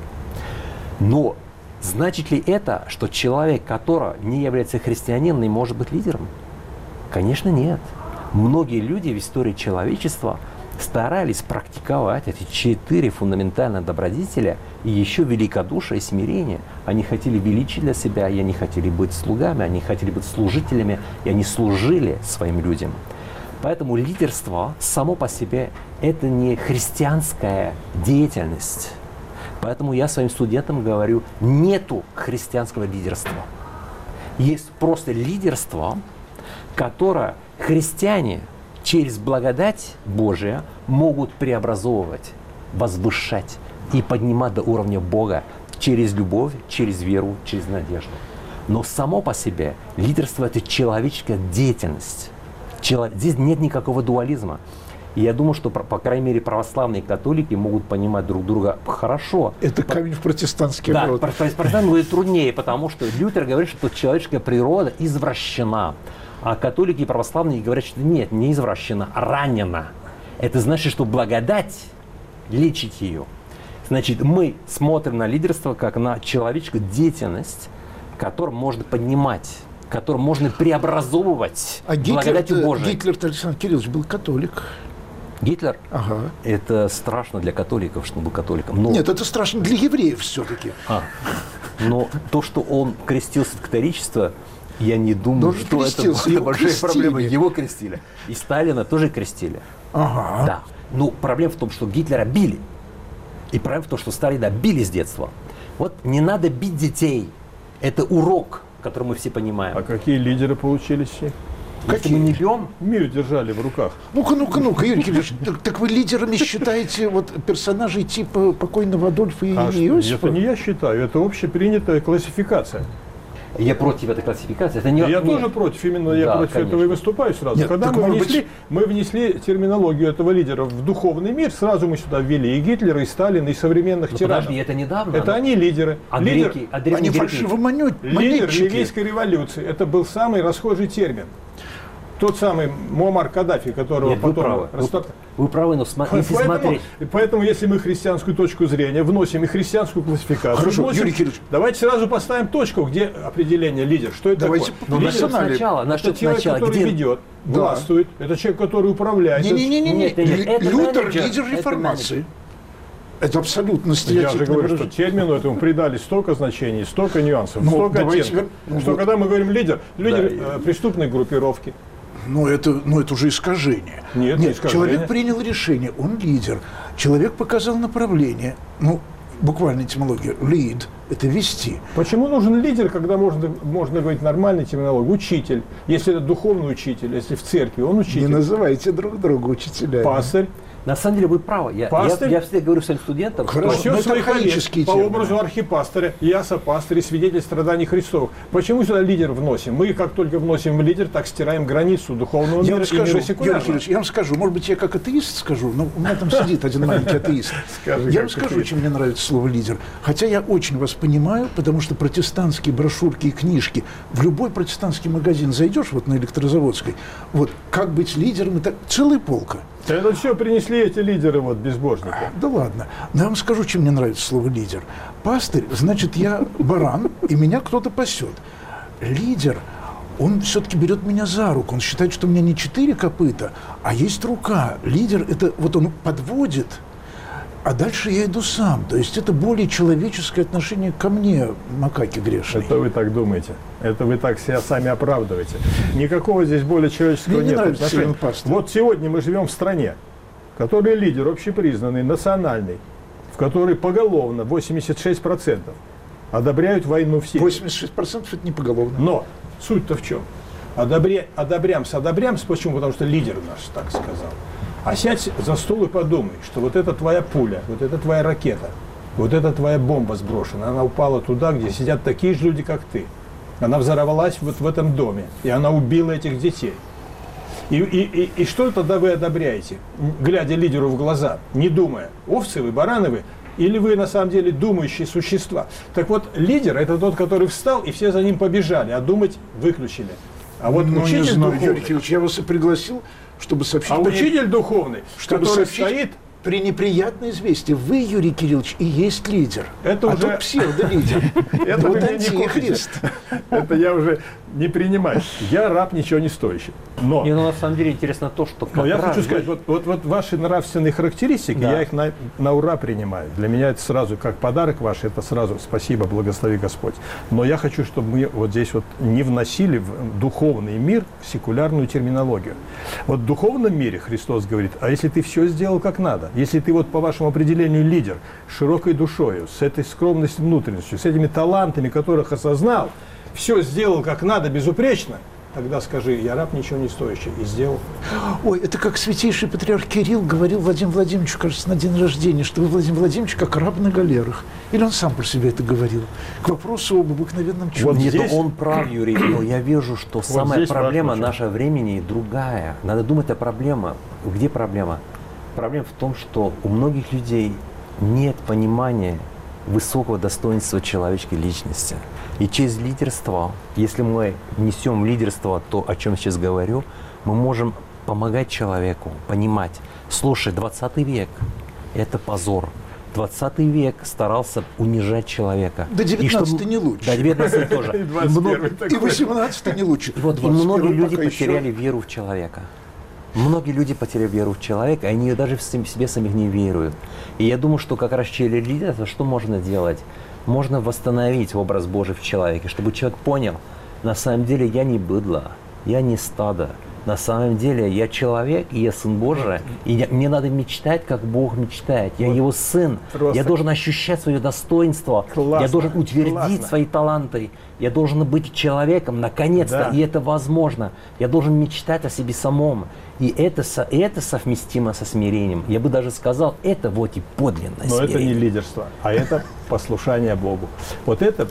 Но значит ли это, что человек, который не является христианином, не может быть лидером? Конечно, нет. Многие люди в истории человечества старались практиковать эти 4 фундаментальные добродетели и еще великодушие и смирение. Они хотели величия для себя, и они хотели быть слугами, они хотели быть служителями, и они служили своим людям. Поэтому лидерство само по себе – это не христианская деятельность. Поэтому я своим студентам говорю, нету христианского лидерства. Есть просто лидерство, которое христиане через благодать Божия могут преобразовывать, возвышать и поднимать до уровня Бога через любовь, через веру, через надежду. Но само по себе лидерство – это человеческая деятельность. Здесь нет никакого дуализма. И я думаю, что, по крайней мере, православные католики могут понимать друг друга хорошо. Это камень в протестантский огород. Да, протестантам будет труднее, потому что Лютер говорит, что человеческая природа извращена. А католики и православные говорят, что нет, не извращена, а ранена. Это значит, что благодать лечит ее. Значит, мы смотрим на лидерство как на человеческую деятельность, которую можно поднимать, которую можно преобразовывать благодатью Божией. Гитлер Александр Кириллович был католик. Гитлер? Ага. Это страшно для католиков, что он был католиком. Но... Нет, это страшно для евреев все-таки. Но то, что он крестился в католичество, я не думаю, что это была большая проблема. Его крестили. И Сталина тоже крестили. Ага. Да. Но проблема в том, что Гитлера били. И проблема в том, что Сталина били с детства. Вот не надо бить детей. Это урок, который мы все понимаем. А какие лидеры получились все? Если мы не бьем, мир держали в руках. Ну-ка, Юрий Кириллович, так вы лидерами считаете вот персонажей типа покойного Адольфа и Иосифа? Это не я считаю, это общепринятая классификация. Я против этой классификации. Это не, я тоже против, именно я против этого и выступаю сразу. Нет, когда мы внесли терминологию этого лидера в духовный мир, сразу мы сюда ввели и Гитлера, и Сталина, и современных тиранов. Подожди, это недавно. Это они лидеры. Они фальшивомонетчики. Лидер ливийской революции. Это был самый расхожий термин. Тот самый Муаммар Каддафи, которого Нет, потом... Вы правы, но если смотреть... Поэтому, если мы христианскую точку зрения вносим и христианскую классификацию, хорошо, Юрий Кириллович, давайте сразу поставим точку, где определение лидер. Что это такое? Лидер сначала. Это человек, который ведет, властвует. Это человек, который управляет. Не-не-не. Лютер – лидер реформации. Это абсолютно Я стереотипное же говорю, что выражение. термину этому придали столько значений, столько нюансов, Ну, столько давайте оттенков, ну, что вот. когда мы говорим лидер преступной группировки. Ну, это уже искажение. Нет, не искажение. Человек принял решение, он лидер. Человек показал направление. Ну, буквально этимология. Lead – это вести. Почему нужен лидер, когда можно говорить нормальной терминологией? Учитель. Если это духовный учитель, если в церкви, он Не учитель. называйте друг друга учителями. Пастырь. На самом деле вы правы. Я Пастырь? всегда говорю своим студентам, Хорошо. что Насчет но это своих коллег, архаические по термины. образу архипастыря, я сопастырь и свидетель страданий Христовых. Почему сюда лидер вносим? Мы, как только вносим в лидер, так стираем границу духовного Я мира вам и скажу, мира Юрий секулярного. Кириллович, я вам скажу, может быть, я как атеист скажу, но у меня там сидит один маленький атеист. Скажи, Я вам как скажу, атеист. чем мне нравится слово «лидер». Хотя я очень вас понимаю, потому что протестантские брошюрки и книжки, в любой протестантский магазин зайдешь, вот на Электрозаводской, вот, как быть лидером, это целая полка. Это все принесли эти лидеры, вот, безбожники. Да ладно. Но я вам скажу, чем мне нравится слово «лидер». Пастырь, значит, я баран, и меня кто-то пасет. Лидер, он все-таки берет меня за руку. Он считает, что у меня не 4 копыта, а есть рука. Лидер – это вот он подводит, а дальше я иду сам. То есть это более человеческое отношение ко мне, макаки грешные. Это вы так думаете. Это вы так себя сами оправдываете. Никакого здесь более человеческого Мне не нет нравится отношения. термин пастырь. Вот сегодня мы живем в стране, в которой лидер общепризнанный, национальный, в которой поголовно 86% одобряют войну всех. 86% это не поголовно. Но суть-то в чем? Одобрямся. Почему? Потому что лидер наш так сказал. А сядь за стол и подумай, что вот это твоя пуля, вот это твоя ракета, вот это твоя бомба сброшена, она упала туда, где сидят такие же люди, как ты. Она взорвалась вот в этом доме, и она убила этих детей. И что тогда вы одобряете, глядя лидеру в глаза, не думая, овцы вы, бараны вы, или вы на самом деле думающие существа? Так вот, лидер – это тот, который встал, и все за ним побежали, а думать выключили. А вот Ну, не учитель знаю, духовный, Юрий Кириллович, я вас и пригласил, чтобы сообщить, учитель духовный, чтобы который сообщить стоит, при неприятное известие. Вы, Юрий Кириллович, и есть лидер. Это а уже- тот псевдолидер. Это Вот вы мне не антихрист. это я уже не принимаю. Я раб ничего не стоящий. Но мне на самом деле интересно то, что как Но я раз хочу вы- сказать, вот ваши нравственные характеристики, Да. я их на ура принимаю. Для меня это сразу, как подарок ваш, это сразу спасибо, благослови Господь. Но я хочу, чтобы мы вот здесь вот не вносили в духовный мир секулярную терминологию. Вот в духовном мире Христос говорит, а если ты все сделал как надо, если ты вот по вашему определению лидер, с широкой душою, с этой скромностью внутренностью, с этими талантами, которых осознал, все сделал как надо, безупречно, тогда скажи, я раб ничего не стоящий, и сделал. Ой, это как святейший патриарх Кирилл говорил Владимиру Владимировичу, кажется, на день рождения, что вы, Владимир Владимирович, как раб на галерах. Или он сам про себя это говорил? К вопросу об обыкновенном чуде. Вот Нет, здесь- он прав, Юрий, но я вижу, что самая здесь проблема важно, нашего времени другая. Надо думать о проблеме. Где проблема? Проблема в том, что у многих людей нет понимания высокого достоинства человеческой личности. И через лидерство, если мы несем в лидерство то, о чем я сейчас говорю, мы можем помогать человеку понимать, слушай, 20 век – это позор. 20 век старался унижать человека. Да И 19-й не лучше. Да, 19 тоже. И 21-й И такой. 18 не лучше. И вот и 21 многие люди пока еще. потеряли веру в человека. Многие люди потеряли веру в человека, и они даже в себе самих не веруют. И я думаю, что как раз через лидерство что можно делать? Можно восстановить образ Божий в человеке, чтобы человек понял, на самом деле я не быдло, я не стадо. На самом деле я человек, и я сын Божий, и мне надо мечтать, как Бог мечтает. Я его сын, просто я должен ощущать свое достоинство, Классно, я должен утвердить классно. свои таланты, я должен быть человеком, наконец-то, Да. и это возможно. Я должен мечтать о себе самом, и это совместимо со смирением. Я бы даже сказал, это вот и подлинное Но смирение. это не лидерство, а это послушание Богу. Вот это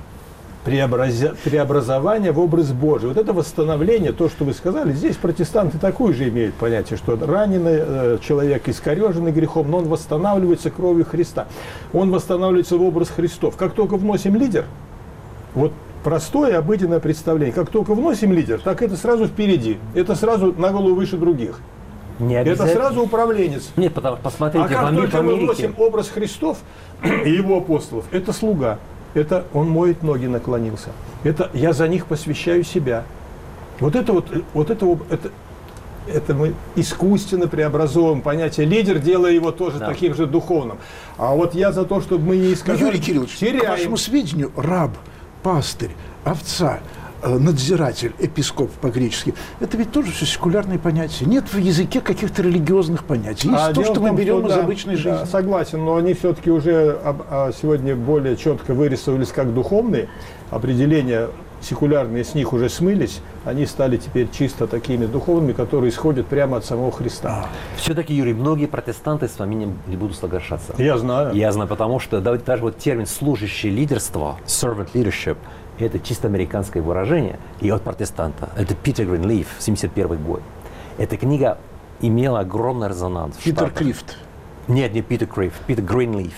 преобразование в образ Божий. Вот это восстановление, то, что вы сказали, здесь протестанты такое же имеют понятие, что раненый человек, искореженный грехом, но он восстанавливается кровью Христа. Он восстанавливается в образ Христов. Как только вносим лидер, вот простое обыденное представление, как только вносим лидер, так это сразу впереди, это сразу на голову выше других. Не Это обязательно. сразу управленец. Нет, посмотрите, А как в только мы Америке. вносим образ Христов и его апостолов, это слуга. Это он моет ноги, наклонился. Это я за них посвящаю себя. Вот это это мы искусственно преобразовываем понятие лидер, делая его тоже таким же духовным. А вот я за то, чтобы мы не искажали... Юрий Кириллович, к вашему сведению, раб, пастырь, овца, надзиратель, епископ по-гречески, это ведь тоже все секулярные понятия. Нет в языке каких-то религиозных понятий. Есть то, что мы берем из обычной жизни. Согласен, но они все-таки уже сегодня более четко вырисовались как духовные. Определения секулярные с них уже смылись. Они стали теперь чисто такими духовными, которые исходят прямо от самого Христа. Все-таки, Юрий, многие протестанты с вами не будут соглашаться. Я знаю. Я знаю, потому что даже вот термин «служащее лидерство», servant leadership, это чисто американское выражение, и от протестанта. Это Питер Гринлиф, 1971 год. Эта книга имела огромный резонанс. Питер Клифт. Нет, не Питер Клифт, Питер Гринлиф.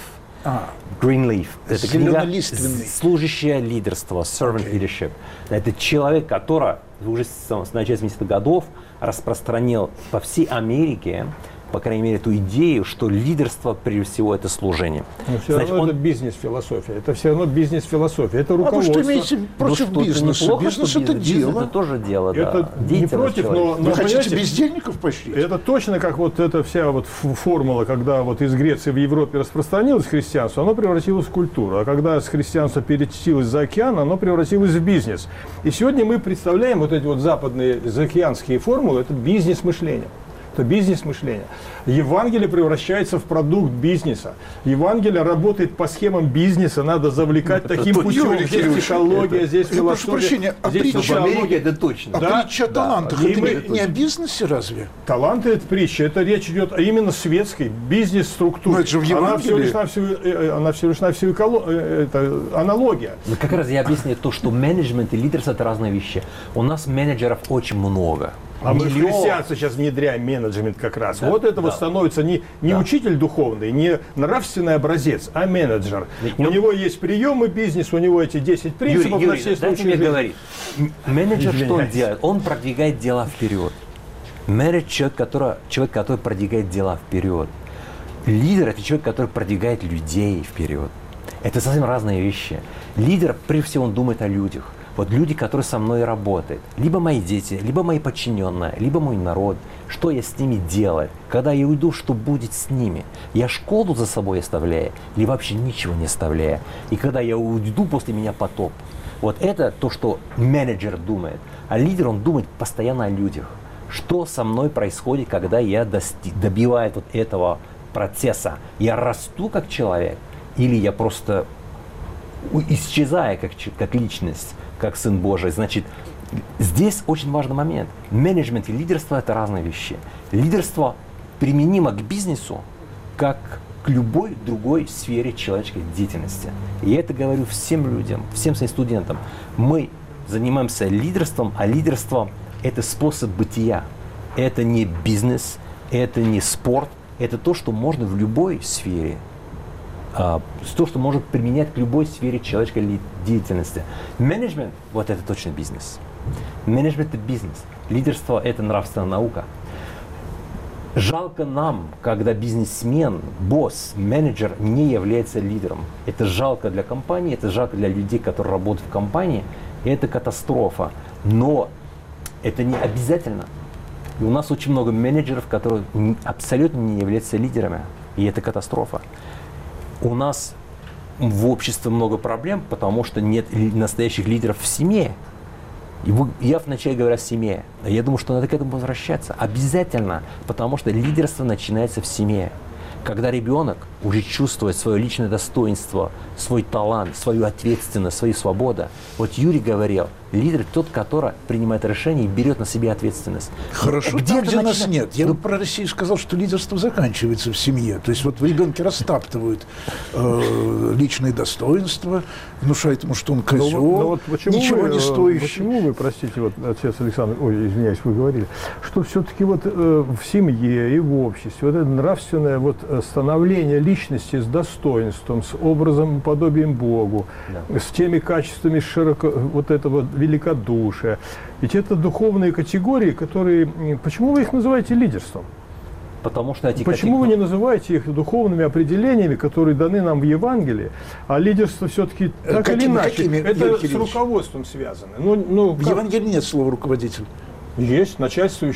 Гринлиф. Это книга «Служащее лидерство», servant leadership. Это человек, который уже с начала 70-х годов распространил по всей Америке, по крайней мере, эту идею, что лидерство, прежде всего, это служение. Но все равно это бизнес-философия. Это все равно бизнес-философия. Это руководство. А вы что имеете против бизнеса? Бизнес – это дело. Это тоже дело, это да. Не против, но вы хотите бездельников почти? Это точно как вот эта вся вот формула, когда вот из Греции в Европе распространилось христианство, оно превратилось в культуру. А когда с христианства перетечилось за океан, оно превратилось в бизнес. И сегодня мы представляем вот эти вот западные заокеанские формулы, это бизнес-мышление. Это бизнес-мышление. Евангелие превращается в продукт бизнеса. Евангелие работает по схемам бизнеса, надо завлекать таким путем. Здесь психология, здесь философия, здесь социология. Это точно. А притча о талантах, это не о бизнесе разве? Таланты – это притча, это речь идет именно светской, бизнес-структуре. Но это же в Евангелии. Она всего лишь навсего это аналогия. Но как раз я объясняю то, что менеджмент и лидерство – это разные вещи. У нас менеджеров очень много. А мы в христианство сейчас внедряем менеджмент как раз. Да, вот это вот становится не учитель духовный, не нравственный образец, а менеджер. У него есть приемы бизнес, у него эти 10 принципов Юрий, на все случаи жизни. Говорит. Менеджер что он делает? Он продвигает дела вперед. Менеджер человек, который продвигает дела вперед. Лидер – это человек, который продвигает людей вперед. Это совсем разные вещи. Лидер, прежде всего, он думает о людях. Вот люди, которые со мной работают, либо мои дети, либо мои подчиненные, либо мой народ, что я с ними делаю, когда я уйду, что будет с ними. Я школу за собой оставляю или вообще ничего не оставляю. И когда я уйду, после меня потоп. Вот это то, что менеджер думает. А лидер, он думает постоянно о людях. Что со мной происходит, когда я добиваю вот этого процесса? Я расту как человек или я просто исчезаю как личность? Как Сын Божий. Значит, здесь очень важный момент. Менеджмент и лидерство – это разные вещи. Лидерство применимо к бизнесу, как к любой другой сфере человеческой деятельности. И я это говорю всем людям, всем своим студентам. Мы занимаемся лидерством, а лидерство – это способ бытия. Это не бизнес, это не спорт, это то, что можно в любой сфере. То, что может применять к любой сфере человеческой деятельности. Менеджмент – вот это точно бизнес. Менеджмент – это бизнес. Лидерство – это нравственная наука. Жалко нам, когда бизнесмен, босс, менеджер не является лидером. Это жалко для компании, это жалко для людей, которые работают в компании. Это катастрофа. Но это не обязательно. И у нас очень много менеджеров, которые абсолютно не являются лидерами. И это катастрофа. У нас в обществе много проблем, потому что нет настоящих лидеров в семье. Я вначале говорю о семье. Я думаю, что надо к этому возвращаться. Обязательно. Потому что лидерство начинается в семье. Когда ребенок уже чувствует свое личное достоинство, свой талант, свою ответственность, свою свободу. Вот Юрий говорил, лидер тот, который принимает решение и берет на себя ответственность. Хорошо, где нас нет. Я бы про Россию сказал, что лидерство заканчивается в семье. То есть вот в ребенке растаптывают личное достоинство, внушают ему, что он козел, вот ничего не стоящий. Почему вы, простите, вот отец Александр, извиняюсь, вы говорили, что все-таки вот в семье и в обществе вот это нравственное вот становление личности с достоинством, с образом, подобием Богу, с теми качествами вот этого великодушия. Ведь это духовные категории, которые... Почему вы их называете лидерством? Потому что Почему вы не называете их духовными определениями, которые даны нам в Евангелии, а лидерство все-таки так или иначе, это с руководством связано. В Евангелии нет слова «руководитель». Есть начальствующий.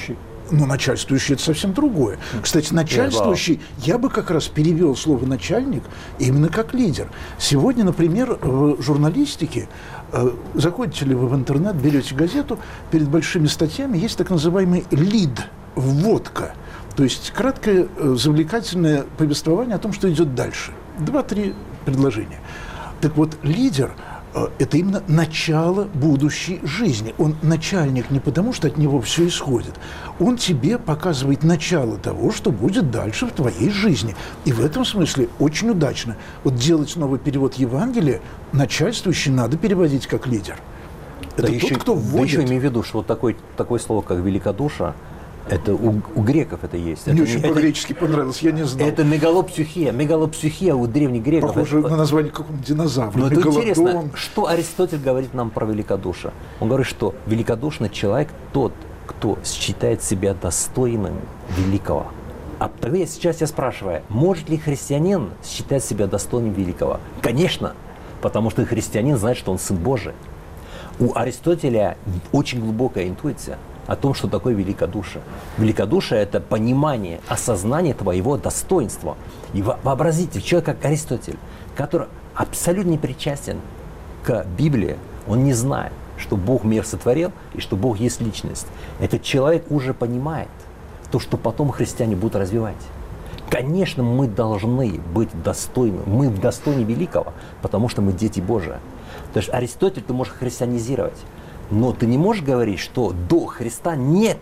Но начальствующий – это совсем другое. Кстати, начальствующий, я бы как раз перевел слово «начальник» именно как лидер. Сегодня, например, в журналистике, заходите ли вы в интернет, берете газету, перед большими статьями есть так называемый лид, вводка. То есть краткое, завлекательное повествование о том, что идет дальше. 2-3 предложения. Так вот, лидер – это именно начало будущей жизни. Он начальник не потому, что от него все исходит. Он тебе показывает начало того, что будет дальше в твоей жизни. И в этом смысле очень удачно. Вот делать новый перевод Евангелия начальствующий надо переводить как лидер. Это да тот, кто вводит. Да еще имею в виду, что вот такое слово, как великодушие, это у греков это есть. Мне это очень по-гречески понравилось, я не знал. Это мегалопсюхия. Мегалопсюхия у древних греков. Похоже это, на название какого-нибудь динозавра. Но это интересно, что Аристотель говорит нам про великодушие. Он говорит, что великодушный человек тот, кто считает себя достойным великого. А тогда сейчас я спрашиваю, может ли христианин считать себя достойным великого? Конечно, потому что христианин знает, что он сын Божий. У Аристотеля очень глубокая интуиция о том, что такое великодушие. Великодушие – это понимание, осознание твоего достоинства. И вообразите, человек, как Аристотель, который абсолютно не причастен к Библии, он не знает, что Бог мир сотворил и что Бог есть личность. Этот человек уже понимает то, что потом христиане будут развивать. Конечно, мы должны быть достойны, мы достойны великого, потому что мы дети Божии. То есть Аристотель ты можешь христианизировать, но ты не можешь говорить, что до Христа нет,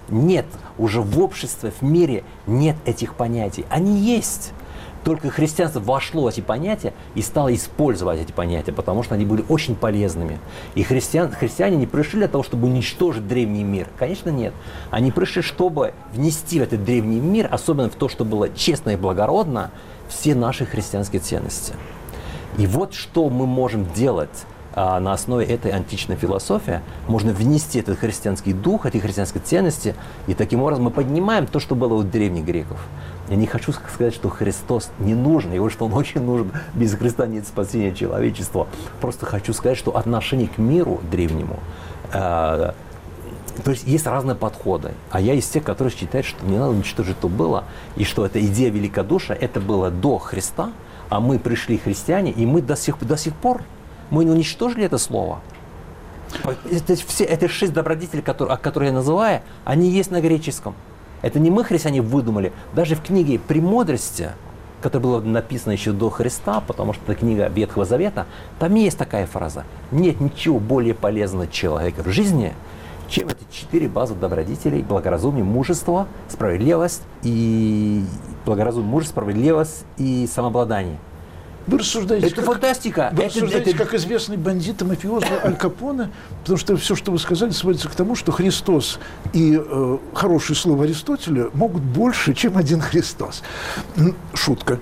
уже в обществе, в мире нет этих понятий. Они есть. Только христианство вошло в эти понятия и стало использовать эти понятия, потому что они были очень полезными. И христиане не пришли для того, чтобы уничтожить древний мир. Конечно, нет. Они пришли, чтобы внести в этот древний мир, особенно в то, что было честно и благородно, все наши христианские ценности. И вот что мы можем делать на основе этой античной философии. Можно внести этот христианский дух, эти христианские ценности, и таким образом мы поднимаем то, что было у древних греков. Я не хочу сказать, что Христос не нужен, я говорю, что Он очень нужен. Без Христа нет спасения человечества. Просто хочу сказать, что отношение к миру древнему, то есть разные подходы. А я из тех, которые считают, что не надо уничтожить то было, и что эта идея великодушия, это было до Христа, а мы пришли христиане, и мы до сих пор мы не уничтожили это слово. Это 6 добродетелей, которые я называю, они есть на греческом. Это не мы, христиане, выдумали. Даже в книге «Премудрости», которая была написана еще до Христа, потому что это книга Ветхого Завета, там есть такая фраза. Нет ничего более полезного человека в жизни, чем эти 4 базовых добродетелей: благоразумие, мужество, справедливость и самообладание. Вы рассуждаете, это фантастика. Вы рассуждаете, как известный бандит и мафиози Аль Капоне, потому что все, что вы сказали, сводится к тому, что Христос и хорошее слово Аристотеля могут больше, чем один Христос. Шутка.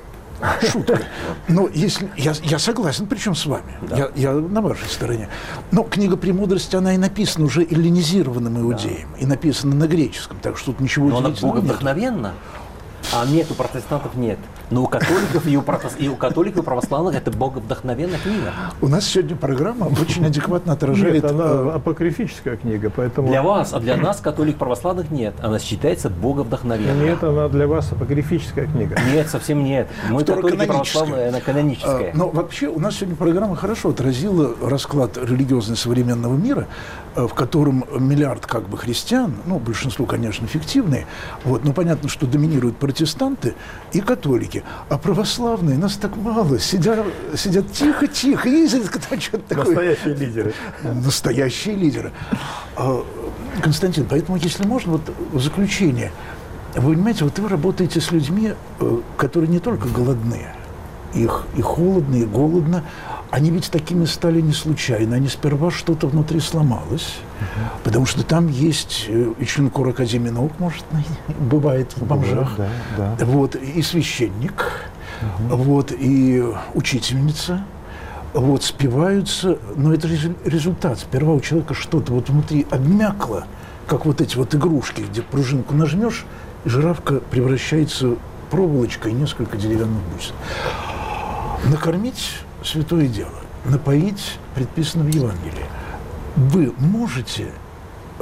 Но если я согласен, причем с вами, да. я на вашей стороне. Но книга «Премудрости», она и написана уже эллинизированным иудеем, и написана на греческом, так что тут ничего удивительного нет. Но она боговдохновенна, а нет, у протестантов нет. Но у католиков и у православных это боговдохновенная книга. У нас сегодня программа очень адекватно отражает... Нет, она апокрифическая книга, поэтому... Для вас, а для нас, католик православных, нет. Она считается боговдохновенной. Нет, она для вас апокрифическая книга. Нет, совсем нет. Мы католики православные, она каноническая. Но вообще у нас сегодня программа хорошо отразила расклад религиозный современного мира, в котором миллиард как бы христиан, ну, большинство, конечно, фиктивные, вот, но понятно, что доминируют протестанты и католики. А православные, нас так мало, сидят тихо-тихо, и изредка там что-то такое. Настоящие лидеры. Настоящие лидеры. Константин, поэтому, если можно, вот в заключение, вы понимаете, вот вы работаете с людьми, которые не только голодны, их и холодно, и голодно. Они ведь такими стали не случайно. Они сперва что-то внутри сломалось, потому что там есть и член хора Академии наук, может, бывает в бомжах, да. Вот, и священник, вот, и учительница, вот, спиваются, но это результат. Сперва у человека что-то вот внутри обмякло, как вот эти вот игрушки, где пружинку нажмешь, и жирафка превращается проволочкой и несколько деревянных бусин. Накормить – святое дело. Напоить предписано в Евангелии. Вы можете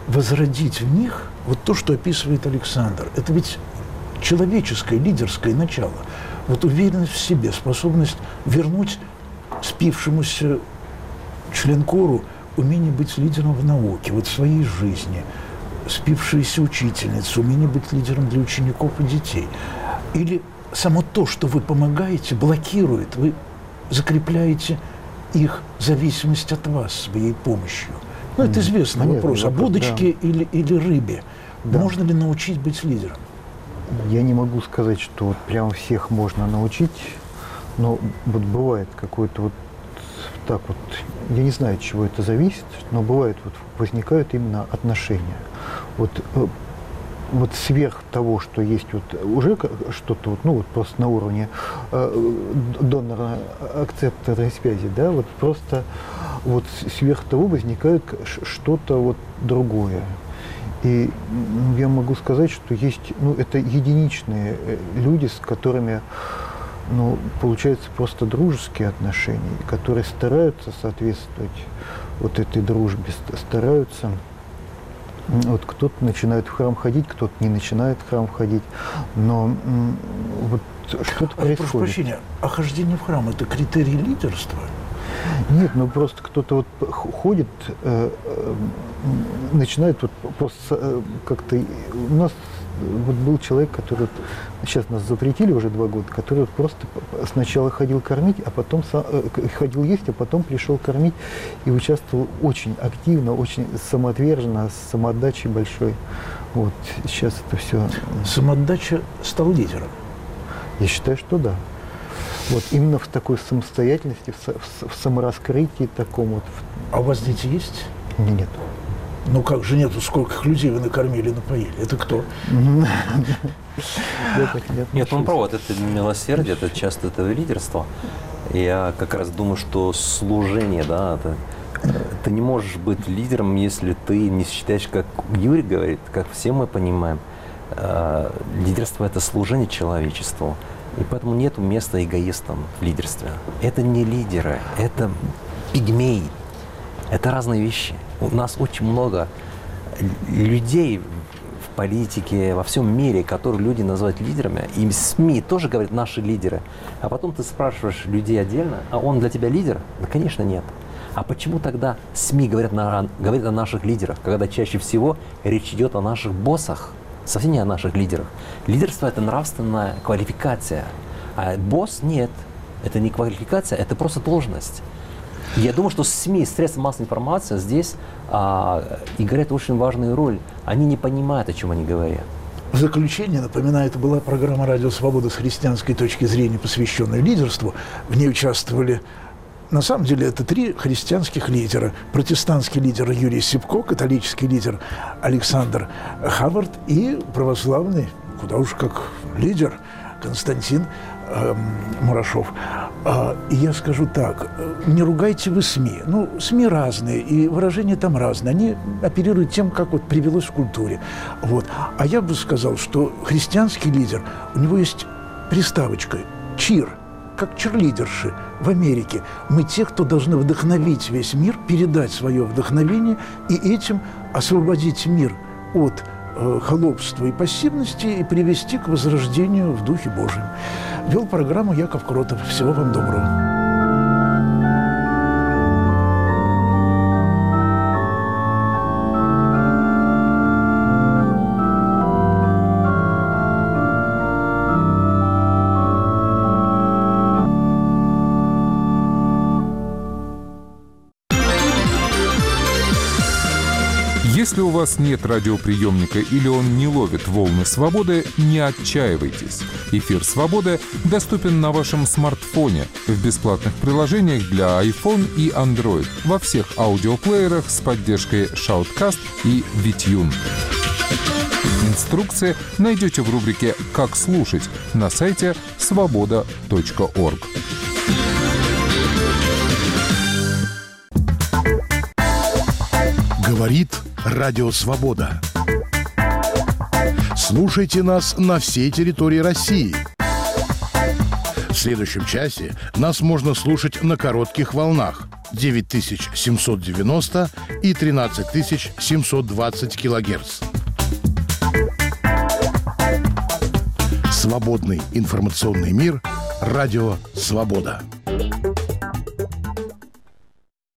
возродить в них вот то, что описывает Александр. Это ведь человеческое, лидерское начало. Вот уверенность в себе, способность вернуть спившемуся членкору умение быть лидером в науке, вот в своей жизни, спившаяся учительница, умение быть лидером для учеников и детей. Или само то, что вы помогаете, блокирует, вы закрепляете их зависимость от вас своей помощью. Ну, это известный вопрос о будочке, да, или рыбе. Да. Можно ли научить быть лидером? Я не могу сказать, что вот прям всех можно научить, но вот бывает какой-то вот так вот, я не знаю, от чего это зависит, но бывает, вот возникают именно отношения. Вот сверх того, что есть вот уже что-то, вот, ну вот просто на уровне донорно-акцепторной связи, да, вот просто вот сверх того возникает что-то вот другое. И я могу сказать, что есть, ну, это единичные люди, с которыми, ну, получается, просто дружеские отношения, которые стараются соответствовать вот этой дружбе, стараются. Вот кто-то начинает в храм ходить, кто-то не начинает в храм ходить, но вот что-то происходит. Прошу прощения, а хождение в храм – это критерий лидерства? Нет, ну просто кто-то вот ходит, начинает вот просто как-то… У нас вот был человек, который, сейчас нас запретили уже 2 года, который вот просто сначала ходил кормить, а потом ходил есть, а потом пришел кормить и участвовал очень активно, очень самоотверженно, с самоотдачей большой. Вот сейчас это все… Самоотдача стал лидером? Я считаю, что да. Вот именно в такой самостоятельности, в самораскрытии таком вот. А у вас дети есть? Нет. Ну как же нету, сколько людей вы накормили, напоили? Это кто? Нет, он прав, это милосердие, это часто это лидерство. Я как раз думаю, что служение, да, ты не можешь быть лидером, если ты не считаешь, как Юрий говорит, как все мы понимаем, лидерство – это служение человечеству. И поэтому нет места эгоистам в лидерстве. Это не лидеры, это пигмеи. Это разные вещи. У нас очень много людей в политике, во всем мире, которые люди называют лидерами. И СМИ тоже говорят «наши лидеры». А потом ты спрашиваешь людей отдельно, а он для тебя лидер? Да, конечно, нет. А почему тогда СМИ говорят о наших лидерах, когда чаще всего речь идет о наших боссах? Совсем не о наших лидерах. Лидерство – это нравственная квалификация. А босс – нет. Это не квалификация, это просто должность. Я думаю, что СМИ, средства массовой информации здесь играют очень важную роль. Они не понимают, о чем они говорят. В заключение, напоминаю, это была программа «Радио Свобода» с христианской точки зрения, посвященная лидерству. В ней участвовали, на самом деле, это 3 христианских лидера. Протестантский лидер Юрий Сипко, католический лидер Александр Хавард и православный, куда уж как лидер, Константин Мурашов. И я скажу так, не ругайте вы СМИ. Ну, СМИ разные, и выражения там разные. Они оперируют тем, как вот привелось в культуре. Вот. А я бы сказал, что христианский лидер, у него есть приставочка «чир», как черлидерши в Америке. Мы те, кто должны вдохновить весь мир, передать свое вдохновение и этим освободить мир от холопства и пассивности и привести к возрождению в Духе Божьем. Вел программу Яков Кротов. Всего вам доброго. Если у вас нет радиоприемника или он не ловит волны свободы, не отчаивайтесь. Эфир «Свободы» доступен на вашем смартфоне в бесплатных приложениях для iPhone и Android во всех аудиоплеерах с поддержкой Shoutcast и VTune. Инструкции найдете в рубрике «Как слушать» на сайте svoboda.org. Говорит Радио Свобода. Слушайте нас на всей территории России. В следующем часе нас можно слушать на коротких волнах 9790 и 13720 килогерц. Свободный информационный мир. Радио «Свобода».